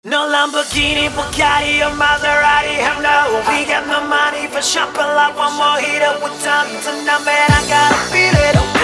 No Lamborghini, Bugatti or Maserati, hell no. We got no money for shopping like one more hit up with time tonight, man. I gotta feel it.